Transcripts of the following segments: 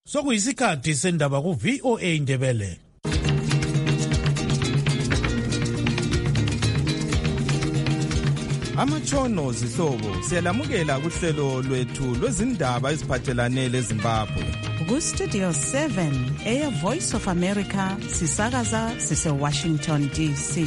Sokuyisikhathi sendaba ku VOA Indebele. Amatshono zihlobo siyalamukela kuhlelo lwethu lwezindaba eziphathelane leZimbabwe. Ku Studio 7 Air Voice of America sisakaza sise Washington DC.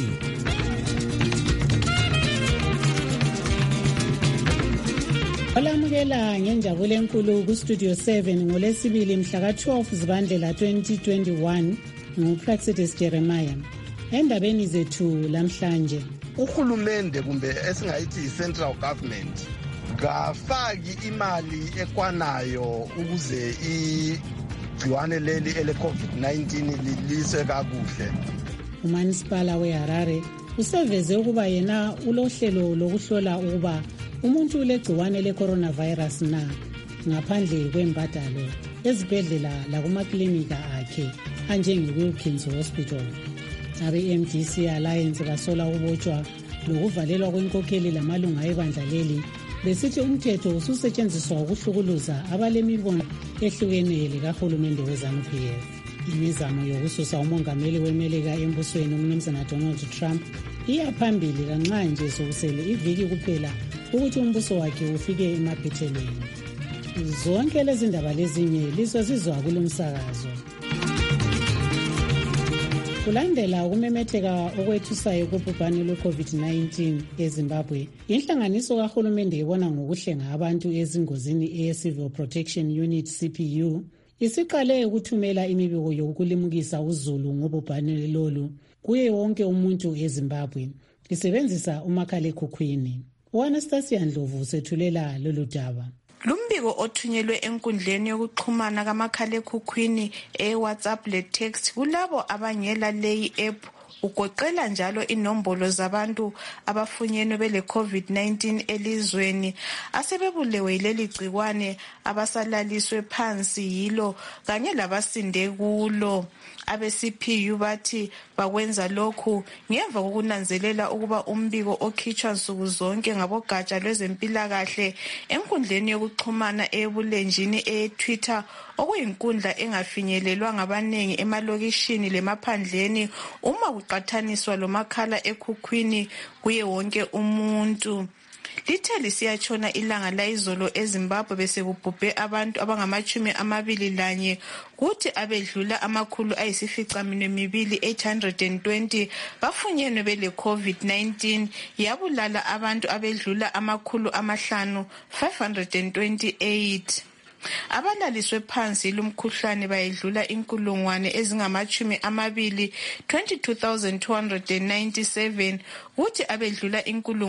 Olamukela ngenjabulo enkulu ku Studio 7 ngolesibili mhla ka-12 Zibandlela 2021 nguPlacitus Jeremiah. Endabeni zethu lamhlanje, uhulumende kumbe esingayithi i-central government ngafaki imali ekwanayo ukuze igciwane leli ele-COVID-19 liliswe kakuhle. Umanisipala weHarare useveze ukuba yena ulohlelo lokuhlola ukuba umuntu ulegciwane le-coronavirus na ngaphandle kwembadalo ezibhedlela lakumaklinika akhe anjenge-Wilkins Hospital. Abe-MDC Alliance basola ukubotshwa lokuvalelwa kwenkokheli lamalunga ebandla leli besithi umthetho ususetshenziswa ukuhlukuluza abalemibono ehlukeneyo likahulumende we-ZANU-PF. Imizamo yokususa umongameli weMelika embusweni uMnumzana Donald Trump iyaphambili kanxa nje sokusele iviki kuphela ukuthi umbuso wakhe ufike emaphethelweni. Zonke lezi ndaba lezinye lisozizwa kulomsakazo. Kulandela ukumemetheka okwethusayo kubhubhane lwe-COVID-19 eZimbabwe, inhlanganiso kahulumende ibona ngokuhlenga abantu ezingozini eye-Civil Protection Unit CPU isiqale ukuthumela imibiko yokulimukisa uzulu ngobhubhane lolu kuye wonke umuntu eZimbabwe isebenzisa umakhalekhukhwini. U-Anastasia Ndlovu sethulela lolu daba. Lumbiko othunyelwe enkundleni yokuxhumana kamakhalekhukhwini e-WhatsApp le-text kulabo abangela leyi app ugoqela njalo inombolo zabantu abafunyenwe bele-COVID-19 elizweni asebebulewe yileli gcikwane abasalaliswe phansi yilo kanye labasinde kulo. Abe-CPU bathi bakwenza lokhu ngemva kokunanzelela ukuba umbiko okhitshwa nsuku zonke ngabogatsha lwezempilakahle enkundleni yokuxhumana ebulenjini e-Twitter okuyinkundla engafinyelelwa ngabanengi emalokishini lemaphandleni uma kuqathaniswa lomakhala ekhukhwini kuye wonke umuntu. Lithe lisiyatshona ilanga layizolo eZimbabwe besekubhubhe abantu abangama-21 kuthi abedlula 820 bafunyenwe bele-COVID-19 yabulala abantu abedlula 528. Abalaliswe phansi lumkhuhlane bayedlula 22,297 kuthi abedlula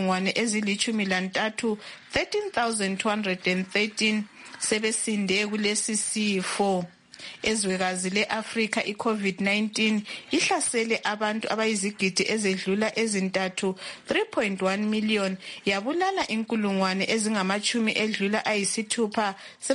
13,213 sebesinde kulesi sifo. Ezwekazi le-Afrika i-COVID-19 ihlasele abantu abayizigidi ezedlula ezintathu 3.1 million yabulala inkulungwane ezingamachumi edlula ayisithupha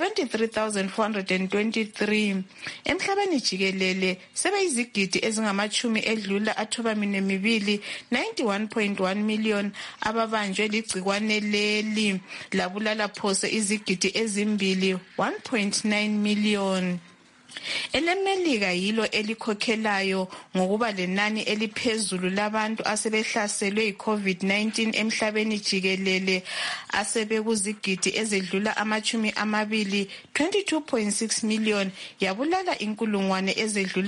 73,423 emhlabeni jikelele sebeyizigidi ezingamachumi edlula athobaminwembili 91.1 million ababanjwe ligcikwane leli labulala phose izigidi ezimbili 1.9 million. EleMelika yilo elikhokhelayo ngokuba lenani eliphezulu labantu asebehlaselwe yi-COVID-19 emhlabeni jikelele asebekuzigidi ezedlula 22.6 million yabulala inkulungwane ezedlula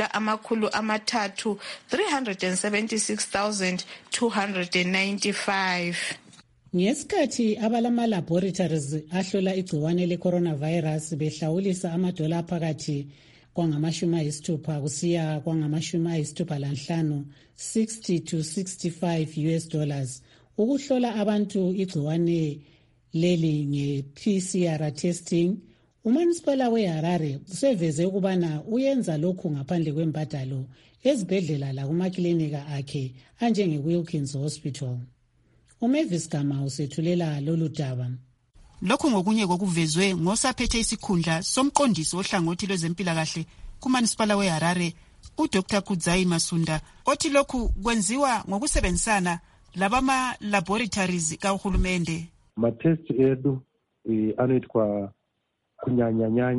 376,295. Ngesikhathi abalama-laboratories ahlola igciwane le-coronavirus behlawulisa amadola phakathi kwangama-60 kusiya kwangama-65 $60 to $65 ukuhlola abantu igciwane leli nge-PCR testing, umanisipala weHarare useveze ukubana uyenza lokhu ngaphandle kwembadalo ezibhedlela lakumaklinika akhe anjenge-Wilkins Hospital. uMavis Gama usethulela lolu daba. Lokhu ngokunye kokuvezwe ngosaphethe isikhundla somqondisi ohlangothi lwezempilakahle kumanisipala weHarare uDr. Kudzai Masunda othi lokhu kwenziwa ngokusebenzisana labama-laboratories kahulumende. Matest edu anoitwa kunyanya-nyanya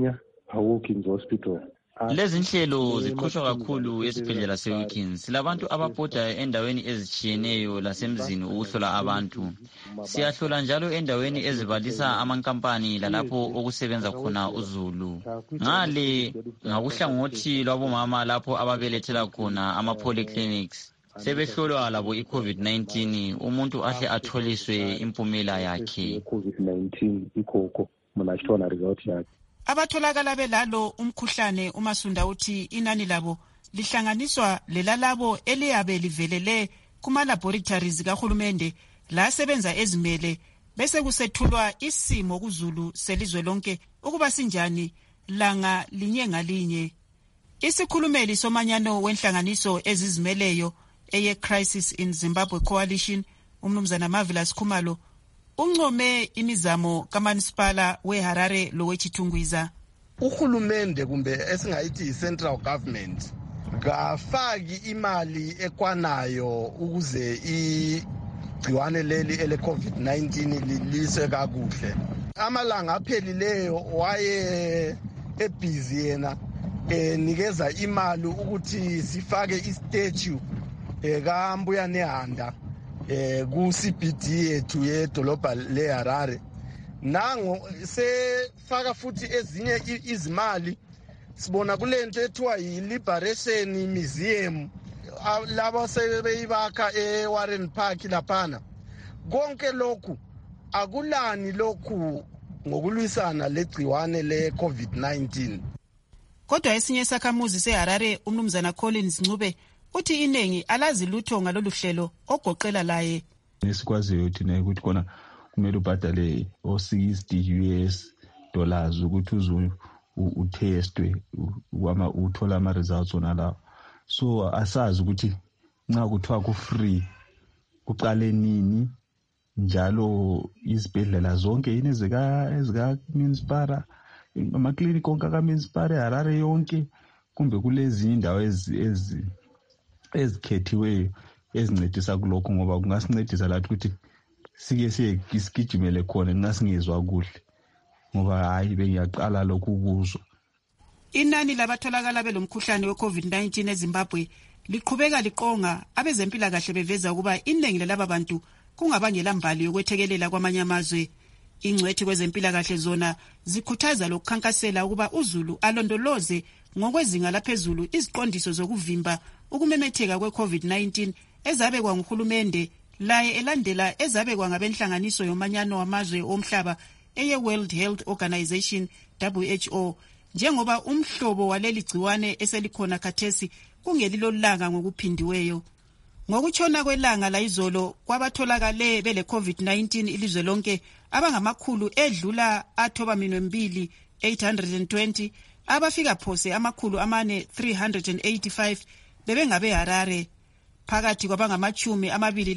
Wilkins Hospital. Lezi nhlelo ziqhutshwa kakhulu esibhedlela se-Wilkins. Silabantu ababhoda endaweni ezitshiyeneyo lasemzini ukuhlola abantu. Siyahlola njalo endaweni ezibalisa amankampani lalapho okusebenza khona uzulu. Ngale ngakuhlangothi lwabomama lapho ababelethela khona ama-polyclinics. Sebehlolwa labo i-COVID-19 umuntu ahle atholiswe impumela yakhe. COVID-19 ikhokho mna ashona result yakhe. Abatholakala belalo umkhuhlane uMasunda uthi inani labo lihlanganiswa lelalabo eliyabe livelele kuma laboratories kahulumende la sebenza ezimele bese kusethulwa isimo kuzulu selizwe lonke ukuba sinjani langa linye ngalinye. Isikhulumeli somanyano wenhlanganiso ezizimeleyo eye Crisis in Zimbabwe Coalition umnumzana Marvelous Khumalo uncome imizamo kaManisipala weHarare loweChitungwiza. Uhulumende kumbe esingayithi central government kafaki imali ekwanayo ukuze igciwane leli ele COVID-19 liliswe kakuhle. Amalanga aphelileyo waye ebusy yena nikeza imali ukuthi sifake istatue kaMbuya Nehanda ku CBD yethu yedolobha leHarare. Nango sefaka futhi ezinye izimali sibona kulento ethiwa yi-Liberation Museum labo sebeyibakha eWarren Park laphana. Konke lokhu akulani lokhu ngokulwisana legciwane le-COVID-19. Kodwa esinye sakhamuzi seHarare umnumzana Collins Ncube uthi inengi alazi lutho ngalolu hlelo ogoqela laye. Nesikwaziyo thina ukuthi kona kumele ubhadale o$60 US ukuthi utestwe uthola ama results ona la. So asazi ukuthi nxa kuthiwa ku free kuqale nini njalo izibhedlela zonke yini ezika municipal ama clinic onke ka municipal eHarare yonke kumbe kulezi indawo ezikhethiweyo ezincedisa kulokho ngoba kungasincedisa lathi ukuthi sike isigijimele khona ngasingezwa kuhle ngoba hayi bengiyaqala lokhu ukuzwa. Inani labatholakala belomkhuhlane we-COVID-19 eZimbabwe liqhubeka liqonga abezempilakahle beveza ukuba iningi lalaba bantu kungabangela mbali yokwethekelela kwamanye amazwe. Ingcwethi kwezempilakahle zona zikhuthaza lokukhankasela ukuba uzulu alondoloze ngokwezinga laphezulu iziqondiso zokuvimba ukumemetheka kwe-COVID-19 ezabekwa nguhulumende laye elandela ezabekwa ngabenhlanganiso yomanyano wamazwe omhlaba eye-World Health Organization WHO njengoba umhlobo waleli gciwane eselikhona khathesi kungelilolanga ngokuphindiweyo. Ngokutshona kwelanga la izolo kwabatholakale bele COVID-19 ilizwe lonke abangamakhulu edlula athoba 820 abafika phose amakhulu 385 bebengabe Harare. Phakathi kwabangamachumi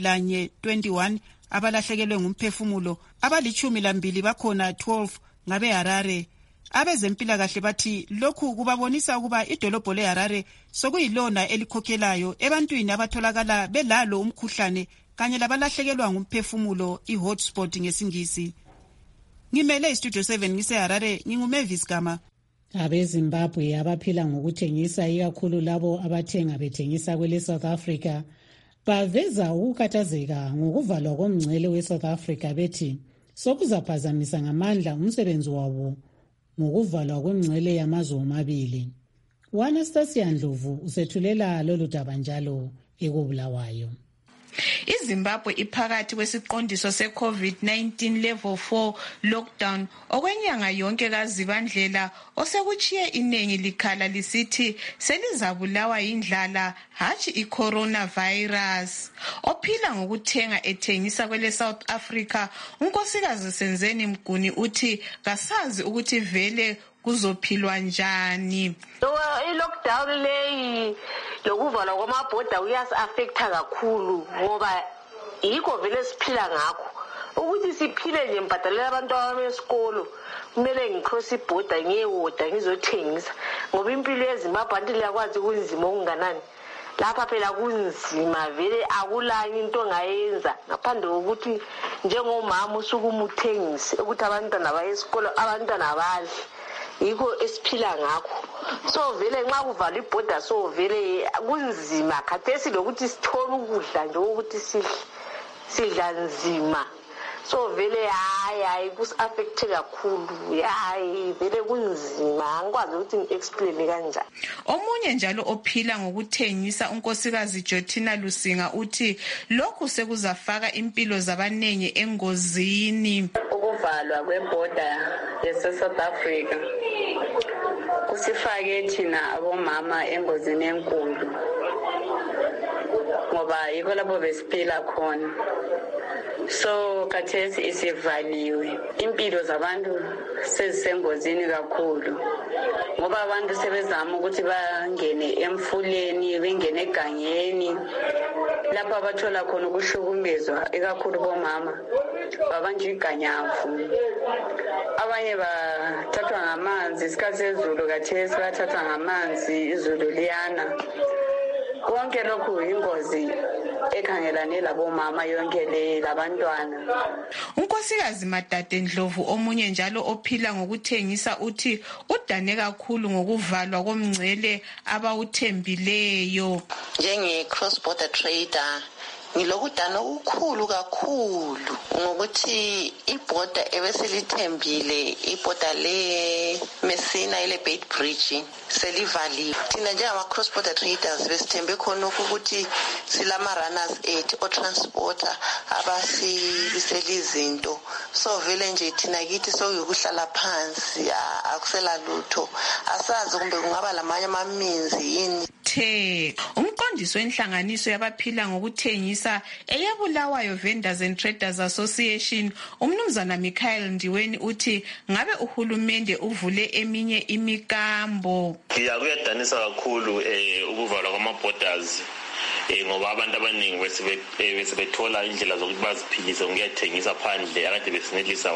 21 abalahlekelwe ngumphefumulo abali12 bakhona 12 ngabe Harare. Abezempilakahle bathi lokhu kubabonisa ukuba idolobho leHarare sokuyilona elikhokhelayo ebantwini abatholakala belalo umkhuhlane kanye labalahlekelwa ngumphefumulo i-hotspot ngesingisi. Ngimele iStudio 7 ngiseHarare nginguMavis Gama. AbeZimbabwe abaphila ngokuthengisa ikakhulu labo abathenga bethengisa kwele South Africa baveza ukukhathazeka ngokuvalwa komngcele weSouth Africa bethi sokuzaphazamisa ngamandla umsebenzi wabo ngokuvalwa kwemngcele yamazwe omabili. Anastasia Ndlovu usethulela lolu daba njalo ekubulawayo. iZimbabwe iphakathi kwesiqondiso se-COVID-19 level 4 lockdown okwenyanga yonke kaZibandlela osekuchiye inengi likhala lisithi selizabulawa yindlala hatshi i-coronavirus. Ophila ngokuthenga ethengisa kwele South Africa unkosikazi Senzeni Mguni uthi kasazi ukuthi vele kuzophilwa njani. I-lockdown leyi lokuvalwa kwamabhoda kuyasi-affecta kakhulu ngoba yikho vele siphila ngakho. Ukuthi siphile nje mbhadalela abantu abesikolo kumele ngicross ibhoda ngiyewoda ngizothengisa ngoba impilo yeZimbabwe anti liyakwazi kunzima okunganani. Lapha phela kunzima vele akulanye into ongayenza ngaphandle kokuthi njengomama usukuma uthengise ukuthi abantwana baye esikolo abantwana badle. yikho esiphila ngakho. So vele nxa kuvala ibhoda so vele kunzima khathesi lokuthi sithole ukudla nje ukuthi sidla nzima. So vele hayi kusi-affecte kakhulu, hayi vele kunzima, angikwazi ukuthi ngi-explain kanjani. Omunye njalo ophila ngokuthengisa unkosikazi Jotina Lusinga uthi lokhu sekuzafaka impilo zabanengi engozini. Ukuvalwa kwebhoda yase-South Africa kusifake thina abomama engozini enkulu ngoba yikho lapho besiphila khona. So khathesi isivaliwe, impilo zabantu sezisengozini kakhulu ngoba abantu sebezama ukuthi bangene emfuleni, bengene egangeni lapho abathola khona ukuhlukumezwa, ikakhulu bomama babanjwa iganyavu. Abanye bathathwa ngamanzi, isikhathi sezulu khathesi bathathwa ngamanzi, izulu liyana. Konke lokhu ingozi ekhangelane labomama yonke le labantwana. Unkosikazi Madade Ndlovu omunye njalo ophila ngokuthengisa uthi udane kakhulu ngokuvalwa komngcele abawuthembileyo. Njenge cross border trader ngilokudana okukhulu kakhulu ngokuthi ibhoda ebesilithembile, ibhoda le Messina ile Bait Bridge selivaliwe. Thina njengama cross border traders besithembe khona ukuthi silama runners aid o transporter abasibisela izinto. So vele nje thina kithi sokuhlala phansi, akusela lutho, asazi kumbe kungaba lamanye amaminzi yini. Umqondisi wenhlanganiso yabaphila ngokuthengisa eyaBulawayo Vendors and Traders Association umnumzana Michael Ndiweni uthi ngabe uhulumende uvule eminye imikambo. Kuyadanisa kakhulu ukuvalwa kwama-borders ngoba abantu abaningi besebethola indlela zokuthi baziphilise ngokuyathengisa phandle akade besinelisa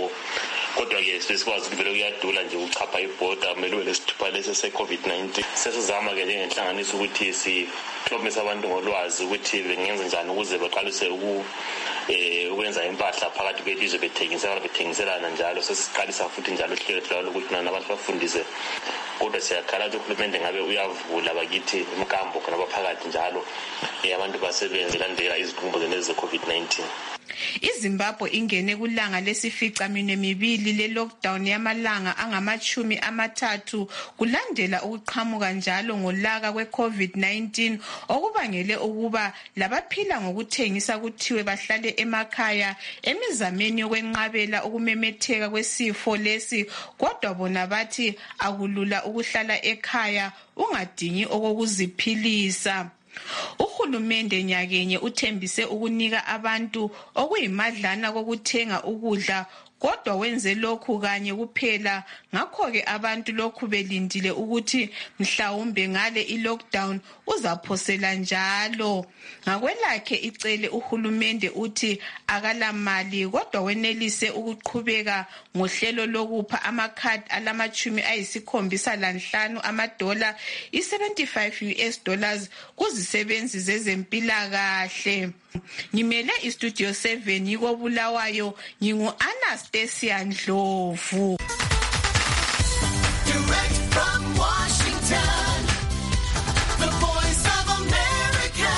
kodwa-ke sesikwazi ukuthi vele kuyadula nje ukuchapha ibhoda, kumele ube lesithupha lesi se-COVID-19. Sesizama ke njengenhlanganiso ukuthi sihlomise abantu ngolwazi ukuthi bengenza njani ukuze baqalise ukwenza impahla phakathi kwelizwe bethengiselana njalo. Sesiqalisa futhi njalo uhlelo njalo lokuthi nabantu bafundise, kodwa siyakhala ukuthi uhulumende ngabe uyavula bakithi imkambo khona baphakathi njalo abantu basebenze landela izikhumbuzo ze-COVID-19. iZimbabwe ingene kulanga lesificaminwembili le-lockdown yamalanga angama-30 kulandela ukuqhamuka njalo ngolaka kwe-COVID-19 okubangele ukuba labaphila ngokuthengisa kuthiwe bahlale emakhaya emizameni yokwenqabela ukumemetheka kwesifo lesi, kodwa bona bathi akulula ukuhlala ekhaya ungadingi okokuziphilisa. Uhulumende nyakenye uthembise ukunika abantu okuyimadlana kokuthenga ukudla, kodwa wenze lokhu kanye kuphela. Ngakho-ke abantu lokhu belindile ukuthi mhlawumbe ngale i-lockdown uzaphosela njalo. Ngakwelakhe icele uhulumende uthi akalamali, kodwa wenelise ukuqhubeka ngohlelo lokupha amakhadi alama-75 amadola, $75 kuzisebenzi zezempilakahle. Ngimele iStudio 7 yikoBulawayo, ngingu-Anastasia Ndlovu. Direct from Washington, the Voice of America,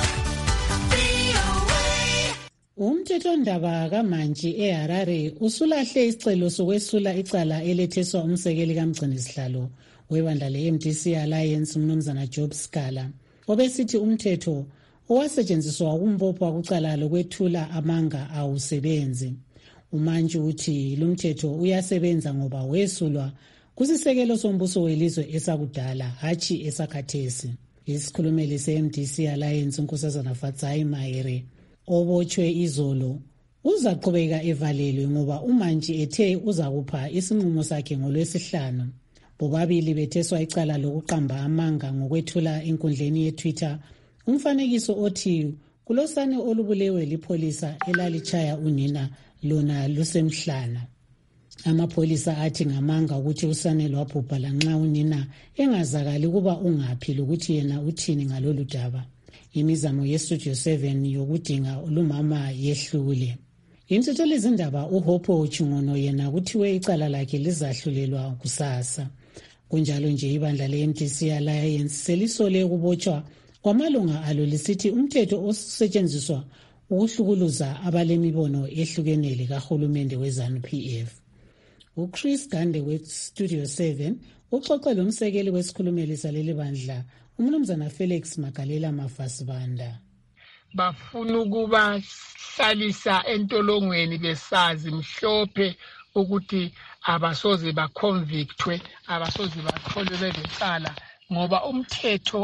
VOA. Umthethondaba kaMantshi eHarare usulahle isicelo sokwesula icala eletheswa umsekeli kaMgcinisihlalo webandla le-MDC Alliance umnumzana Job Scala, obesithi umthetho owasetshenziswa ukumbopha kucala lokwethula amanga awusebenzi. uMantshi uthi lumthetho uyasebenza ngoba wesulwa kusisekelo sombuso welizwe esakudala hatshi esakhathesi. Isikhulumeli se-MDC Alliance unkosazana Fatsai Mahere obotshwe izolo uzaqhubeka evalelwe ngoba uMantshi ethe uzakupha isinqumo sakhe ngoLwesihlanu. Bobabili betheswa icala lokuqamba amanga ngokwethula enkundleni yeTwitter umfanekiso othi kulosane olubulewe lipholisa elalitshaya unina lona lusemhlana. Amapholisa athi ngamanga ukuthi usane lwabhubha lanxa unina engazakali kuba ungaphi lokuthi yena uthini ngalolu daba. Imizamo yeStudio 7 yokudinga lumama yehlule. Intuthuli zindaba uHopho Chungono yena kuthiwe icala lakhe lizahlulelwa kusasa. Kunjalo nje ibandla le-MDC Alliance selisole ukubotshwa kwamalunga alo lisithi umthetho osetshenziswa ukuhlukuluza abalemibono ehlukenele kahulumende we-ZANU-PF. UChris Gande we-Studio 7 uxoxe lomsekeli wesikhulumeli saleli bandla umnumzana Felix Magalela Mafasibanda. Bafuna ukubahlalisa entolongweni besazi mhlophe ukuthi abasoze baconvictwe, abasoze batholwe belecala ngoba umthetho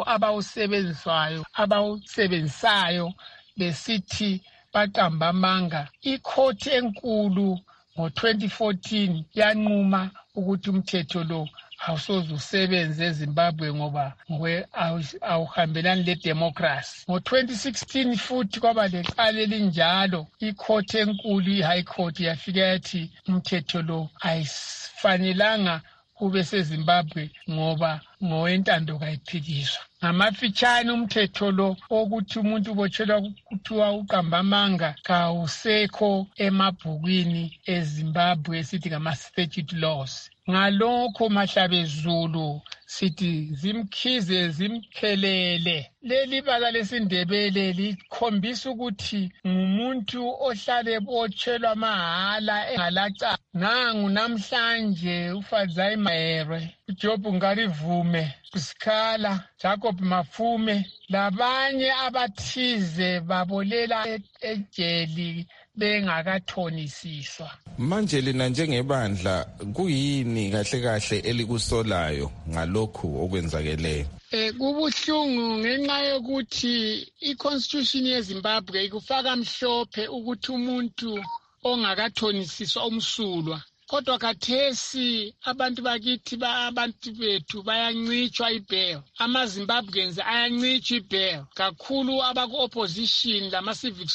abawusebenzisayo besithi baqamba amanga. Ikhoti enkulu ngo-2014 yanquma ukuthi umthetho lo awusoze usebenze eZimbabwe ngoba awuhambelani le-democracy. Ngo-2016 futhi kwaba lecala elinjalo, ikhoti enkulu, i-High Court, yafika yathi umthetho lo ayifanelanga kube seZimbabwe ngoba ngowentando kayiphikiswa. Ngamafitshane umthetho lo ukuthi umuntu ubotshelwa kuthiwa uqamba amanga kawusekho emabhukwini eZimbabwe sithi ngama-statute laws. Ngalokho Mahlabezulu sithi zimkhize zimphelele. Leli bala lesindebele likhombisa ukuthi ngumuntu ohlale ebotshelwa mahala engalaca. Nangu namhlanje uFadzai Mahere, uJob Ngarivume, Sikhala, Jacob Mafume labanye abathize babolela ejeli bengakathonisiswa. Manje lina njengebandla kuyini kahle kahle elikusolayo ngalokhu okwenzakeleyo? Kubuhlungu ngenxa yokuthi i-Constitution yeZimbabwe ikufaka mhlophe ukuthi umuntu ongakathonisiswa umsulwa. Kodwa khathesi abantu bakithi abantu bethu bayancitshwa ibail. AmaZimbabweans ayancitshwa ibail. Kakhulu abaku-opposition lama-civic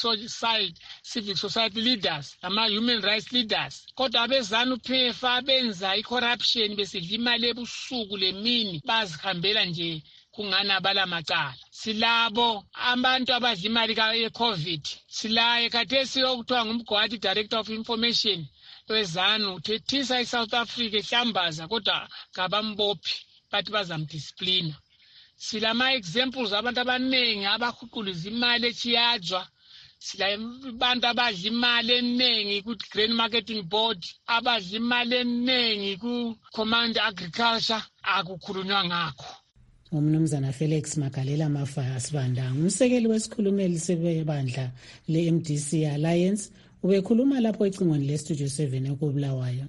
society leaders, lama-human rights leaders. Kodwa abeZANU-PF abenza i-corruption besidla imali ebusuku lemini bazihambela nje kungani abalamacala. Silabo abantu abadla imali ye-COVID. Silaye khathesi okuthiwa ngumgwadi director of information wezanu uthethisa iSouth Africa ehlambaza kodwa ngabambophi bathi bazamdisciplina. Silama-examples abantu abaningi abahuquliza imali echiyajwa. Silabantu abadla imali eningi ku-Grain Marketing Board, abadla imali eningi ku-Command Agriculture, akukhulunywa ngakho. Umnumzana Felix Magalela Mafasibanda umsekeli wesikhulumeli sebandla le-MDC Alliance ubekhuluma lapho ecingweni le-Studio 7 ekubulawayo.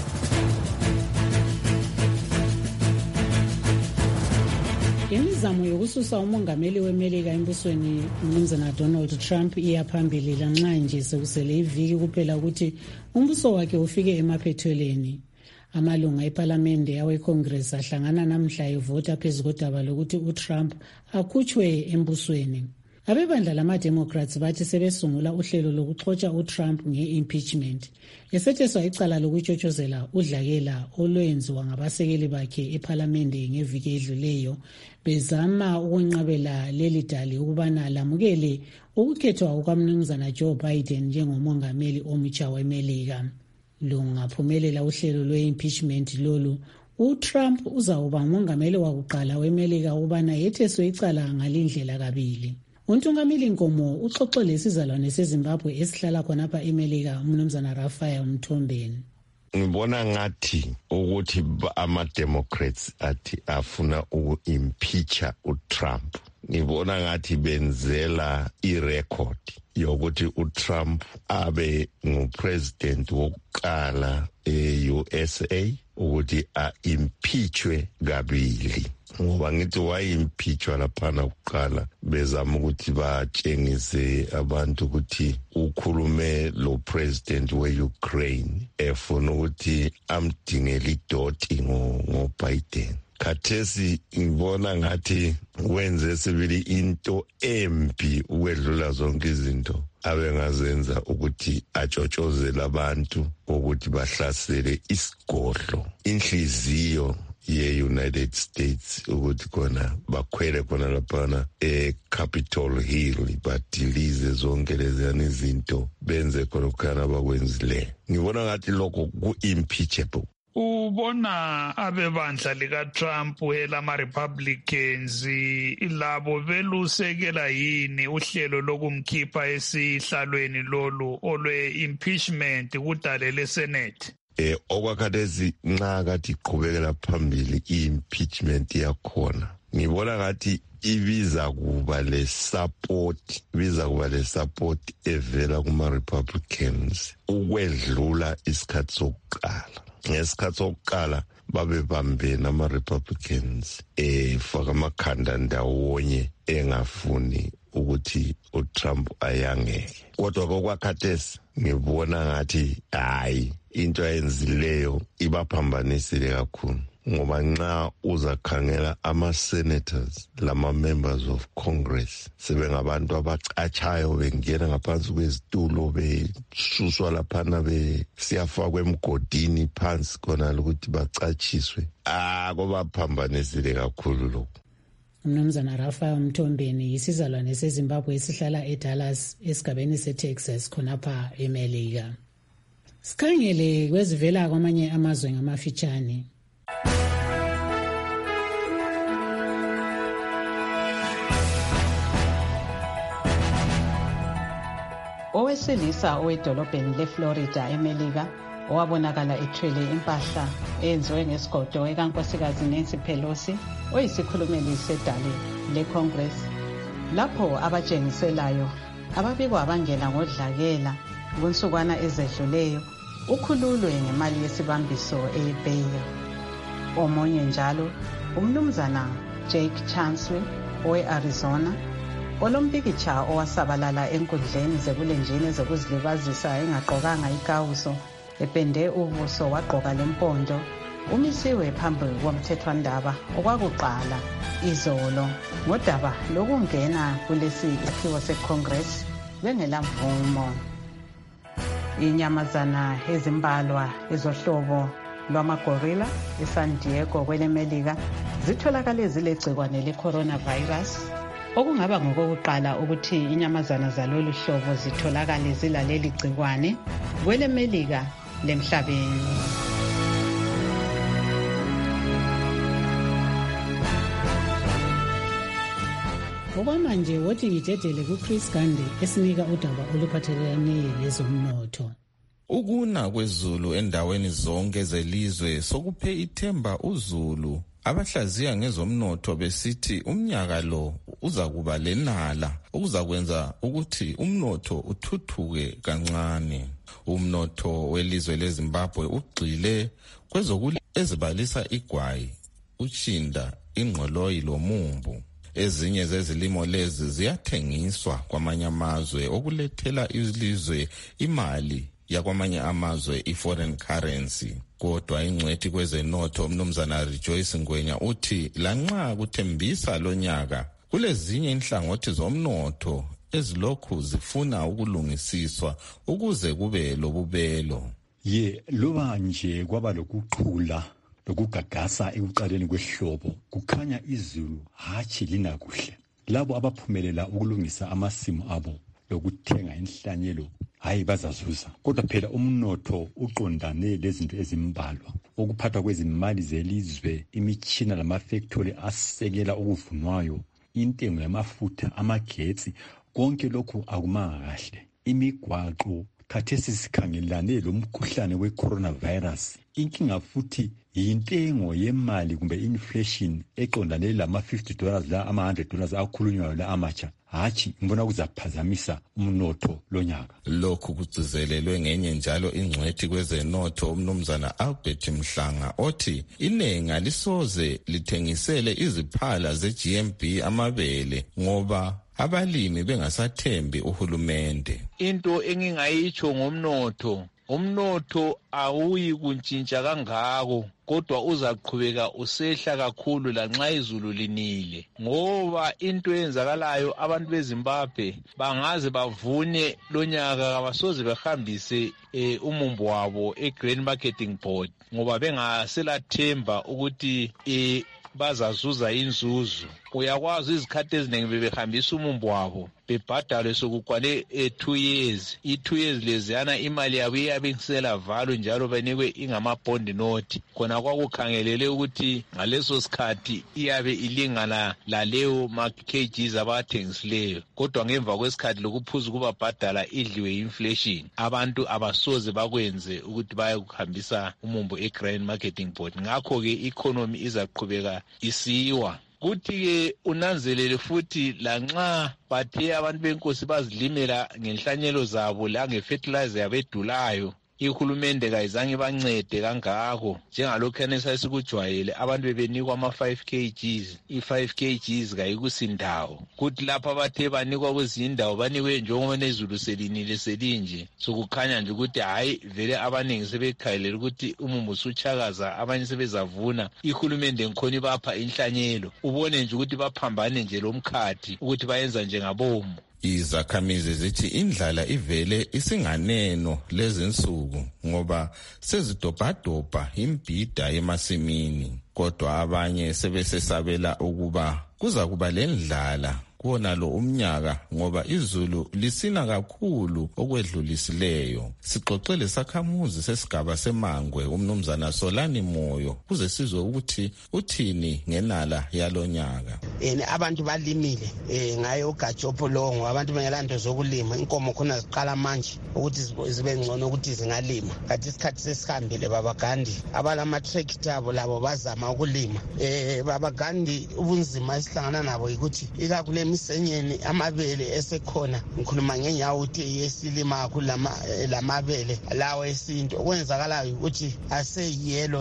Imizamo yokususa umongameli weMelika embusweni umnumzana Donald Trump iyaphambili lanxa nje sekusele iviki kuphela ukuthi umbuso wakhe ufike emaphethelweni. Amalunga eParliament aweCongress ahlangana namhla evota phezu kodaba lokuthi uTrump akhutshwe embusweni. Abebandla lama-Democrats bathi sebesungula uhlelo lokuxotsha uTrump nge-impeachment, esetheswa icala lokutshotshozela udlakela olwenziwa ngabasekeli bakhe eParliament ngeviki edluleyo, bezama ukunqabela leli dali ukubana lamukele ukukhethwa kukamnumzana Joe Biden njengomongameli omutsha weMelika. Lungaphumelela uhlelo lwe-impeachment lolu, uTrump uzawuba umongameli wakuqala weMelika ubana yetheswe icala ngalindlela kabili. Untungameli Nkomo uxoxe lesizalwane seZimbabwe esihlala khonapha eMelika umnumzana Raphael Mthombeni. Ngibona ngathi ukuthi ama-Democrats athi afuna uku-impeacha uTrump. Ngibona ngathi benzela irecord yokuthi uTrump abe ngupresident wokuqala e-USA ukuthi a-impeachwe kabili. Ngoba ngithi wayimpeachwa laphana kuqala bezama ukuthi batshengise abantu ukuthi ukhulume lo president we-Ukraine efuna ukuthi amdingele idoti ngo-Biden. Khathesi ngibona ngathi wenze sibili into embi ukwedlula zonke izinto abengazenza ukuthi atshotshozele abantu ukuthi bahlasele isigodlo, inhliziyo ye-United States ukuthi khona bakhwele khona laphana Capitol Hill badilize zonke leziyana izinto benze khona ukukhana abakwenzile. Ngibona ngathi lokho ku-impeachable. Ubona abebandla lika-Trump elama-Republicans labo belusekela yini uhlelo lokumkhipha esihlalweni lolu olwe-impeachment kudale le-Senate? Okwakhathesi nxa kathi iqhubekela phambili i-impeachment yakhona ngibona ngathi ibiza kuba le-support evela kuma-Republicans ukwedlula isikhathi sokuqala. Ngesikhathi sokuqala babebambene ama-Republicans faka amakhanda ndawonye engafuni ukuthi uTrump ayangeke. Kodwa kokwakhathesi ngibona ngathi hayi into ayenzileyo ibaphambanisile kakhulu ngoba nxa uzakhangela ama-senators lama-members of Congress sebengabantu abacatshayo bengena ngaphansi kwezitulo besuswa laphana besiyafakwa emgodini phansi khona ukuthi bacatshiswe. Kubaphambanisile kakhulu lokho. Mnumzana Rafa Mthombeni yisizalwane seZimbabwe esihlala eDallas esigabeni seTexas khonapha eMelika. Sikhangele kwezivela kwamanye amazwe ngamafitshane. Owesilisa owedolobheni leFlorida eMelika owabonakala ethwele impahla eyenziwe ngesigodo ekankosikazi Nancy Pelosi oyisikhulumeli sedale leCongress lapho abatshengiselayo ababikwa abangena ngodlakela kunsukwana ezedluleyo ukhululwe ngemali yesibambiso eBail. Omunye njalo umnumzana Jake Chancellor owe-Arizona olompikitsha owasabalala enkundleni zebulenjini zokuzilibazisa engagqokanga ikawuso epende ubuso wagqoka lempondo umisiwe phambi komthethwandaba okwakuqala izolo ngodaba lokungena kulesi isakhiwo seCongress bengelamvumo. Inyamazana ezimbalwa ezohlobo lwamagorilla eSan Diego kwelemelika zitholakale zilegcikwane le-coronavirus okungaba ngokokuqala ukuthi inyamazana zalolu hlobo zitholakale zilaleli gcikwane kwelemelika lemhlabeni. Okwamanje wothi ngidedele kuChris Gandhi esinika udaba oluphathelane lezomnotho. Ukuna kwezulu endaweni zonke zelizwe sokuphe ithemba uzulu abahlaziya ngezomnotho besithi umnyaka lo uzakuba lenala okuzakwenza ukuthi umnotho uthuthuke kancane. Umnotho welizwe leZimbabwe ugxile ezibalisa igwayi, utshinda, ingqoloyi lomumbu. Ezinye zezilimo lezi ziyathengiswa kwamanye amazwe okulethela ilizwe imali yakwamanye amazwe i-foreign currency. Kodwa ingcwethi kwezenotho umnumzana Rejoice Ngwenya uthi lanxa kuthembisa lonyaka kulezinye inhlangothi zomnotho ezilokhu zifuna ukulungisiswa ukuze kube lobubelo. Loba nje kwaba lokuqhula lokugagasa ekuqaleni kwehlobo kukhanya izulu hatshi lina kuhle. Labo abaphumelela ukulungisa amasimu abo lokuthenga inhlanyelo hayi bazazuza. Kodwa phela umnotho uqondane lezinto ezimbalwa ukuphathwa kwezimali zelizwe, imitshina lamafactory asekela ukuvunwayo, intengo yamafutha, amagetsi, konke lokhu akumanga kahle. Imigwaqo khathesi sikhangelane lomkhuhlane we-coronavirus. Inkinga futhi yintengo yemali kumbe inflation eqondane lama-$50 la ama-$100 akhulunywayo la amatsha. Hatshi ngibona kuzaphazamisa umnotho lonyaka. Lokhu kugcizelelwe ngenye njalo ingcwethi kwezenotho umnumzana Albert Mhlanga othi inenga lisoze lithengisele iziphala ze-GMB amabele ngoba abalimi bengasathembi uhulumende. Into engingayitsho ngomnotho umnotho awuyi kuntshintsha kangako kodwa uzaqhubeka usehla kakhulu lanxa izulu linile, ngoba into eyenzakalayo abantu beZimbabwe bangaze bavune lonyaka kabasoze behambise umumbu wabo eGrain Marketing Board ngoba bengaselathemba ukuthi bazazuza inzuzo. Uyakwazi izikhathi eziningi bebehambisa umumbu wabo bebhadalwe sokukwane 2 years. I2 years leziyana imali yabo iyabengisela valo njalo banikwe ingama-bond note. Khona kwakukhangelele ukuthi ngaleso sikhathi iyabe ilingana laleyo ma-kgs abathengisileyo. Kodwa ngemva kwesikhathi lokuphuza ukubabhadala idliwe inflation. Abantu abasoze bakwenze ukuthi bayokuhambisa umumbu eGrain Marketing Board. Ngakho-ke i-economy izaqhubeka isiwa. Kuthi-ke unanzelele futhi lanxa bathe abantu benkosi bazilimela ngenhlanyelo zabo lange-fertilizer yabedulayo, ihulumende kayizange bancede kangako njengalokhuyana esasikujwayele. Abantu bebenikwa ama-5 kgs, i-5 kgs kayikusindawo. Kuthi lapha abathe banikwa kwezinye indawo banikwe njengoba nezulu selinile selinje, sokukhanya nje ukuthi hayi vele abaningi sebekhayelela ukuthi umumbu usutshakaza, abanye sebezavuna. Ihulumende ngikhona ibapha inhlanyelo, ubone nje ukuthi baphambane nje lomkhathi ukuthi bayenza njengabomu. Izakhamizi zithi indlala ivele isinganeno lezinsuku ngoba sezidobhadobha imbhida emasimini, kodwa abanye sebesesabela ukuba kuza kuba lendlala kuwona lo umnyaka ngoba izulu lisina kakhulu okwedlulisileyo. Sixoxele sakhamuzi sesigaba seMangwe umnumzana Solani Moyo kuze sizwe ukuthi uthini ngenala yalonyaka. Abantu balimile ngayo uGajopo longo, abantu bengelanto zokulima, inkomo khona ziqala manje ukuthi zibe ngcono ukuthi zingalima. Kanti isikhathi sesihambile babagandi abalama tractor abo labo bazama ukulima. Babagandi ubunzima esihlangana nabo ukuthi ikakule imisenyeni amabele esekhona, ngikhuluma ngenyawo ukuthi yesilima lamabele lawo esinto. Okwenzakalayo ukuthi aseyelo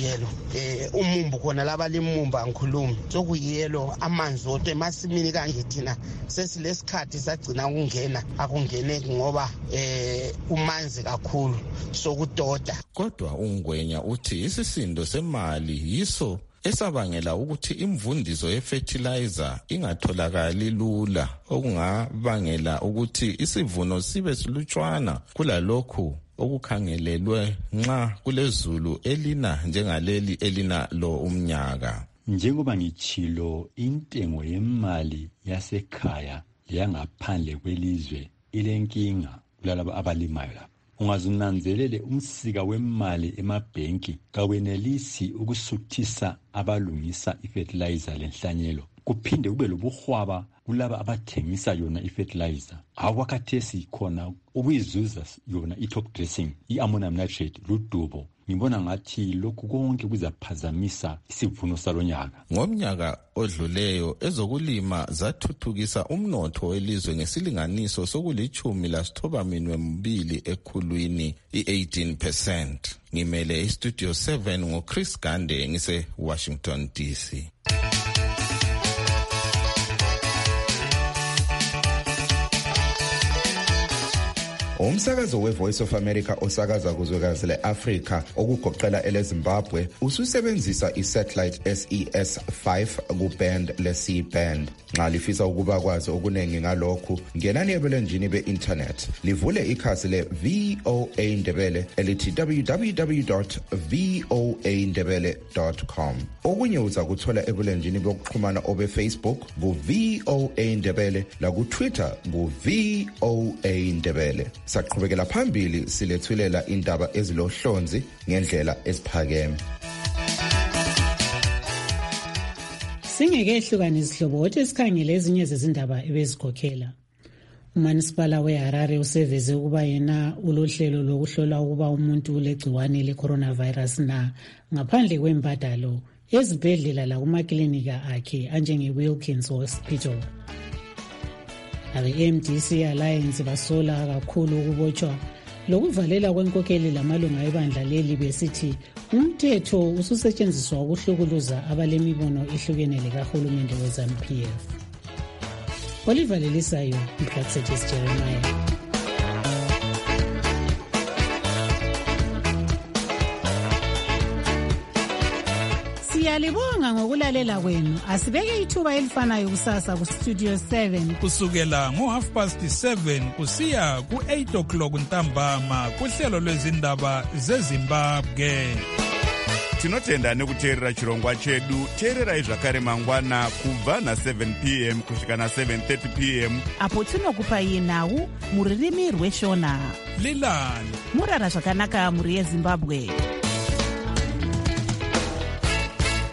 umumbu khona labalimumba ngikhuluma sokuyelo amanzi wonke emasimini kanje thina sesilesikhathi sagcina ukungena akungeneki ngoba umanzi kakhulu sokudoda. Kodwa uNgwenya uthi isisindo semali yiso esabangela ukuthi imvundiso ye-fertilizer ingatholakali lula, okungabangela ukuthi isivuno sibe silutshwana kulalokhu okukhangelelwe nxa kulezulu elina njengaleli elina lo umnyaka. Njengoba ngitshilo, intengo yemali yasekhaya leyangaphandle kwelizwe ilenkinga kulalabo abalimayo lapha. Ungazinanzelele umsika wemali emabhenki kawenelisi ukusuthisa abalungisa ifertilizer lenhlanyelo. Kuphinde kube lobuhwaba kulaba abathengisa yona ifertilizer. Awakhathesi khona ukuyizuza yona i-top dressing, i-ammonium nitrate, ludubo. Ngibona ngathi lokhu konke kuzaphazamisa isivuno salonyaka. Ngomnyaka odluleyo ezokulima zathuthukisa umnotho welizwe ngesilinganiso soku-12 ekhulwini, i-18%. Ngimele iStudio 7 ngoChris Gande ngise Washington DC. Umsakazo weVoice of America osakaza kuzwekazi leAfrika okugoqela eleZimbabwe ususebenzisa isatellite SES5 kuband le-C-band. Nxa lifisa ukuba kwazi okunengi ngalokhu, ngenani ebulenjini be-internet livule ikhasi le-VOA Ndebele elithi www.voandebele.com. Okunye uza kuthola ebulenjini bokuxhumana obe-Facebook ku-VOA Ndebele laku-Twitter ku-VOA Ndebele. Saqhubekela phambili silethulela indaba ezilohlonzi ngendlela esiphakeme. Singekehlukana izihlobo othi sikhangele ezinye zezindaba ebezikhokhela. Umanisipala weHarare useveze ukuba yena ulohlelo lokuhlola ukuba umuntu ulegciwane le-coronavirus na ngaphandle kwembadalo ezibhedlela lakumaklinika akhe anjenge-Wilkins Hospital. Abe-MDC Alliance basola kakhulu ukubotshwa lokuvalela kwenkokheli lamalunga ebandla leli besithi umthetho ususetshenziswa ukuhlukuluza abalemibono ehlukene likahulumende weZANU-PF. Olivalelisayo, Mpraxetis Jeremiah. Siyalibonga ngokulalela kwenu. Asibeke ithuba elifanayo kusasa kuStudio 7 kusukela ngo7:30 kusiya ku8 ntambama kuhlelo lwezindaba zeZimbabwe. Tinotenda nekuteerera chirongwa chedu. Teererai zvakare mangwana kubva na7 p.m. kusvika na7:30 p.m. apo tinokupai nhau muririmi rweshona. Lilani murara zvakanaka muri yeZimbabwe.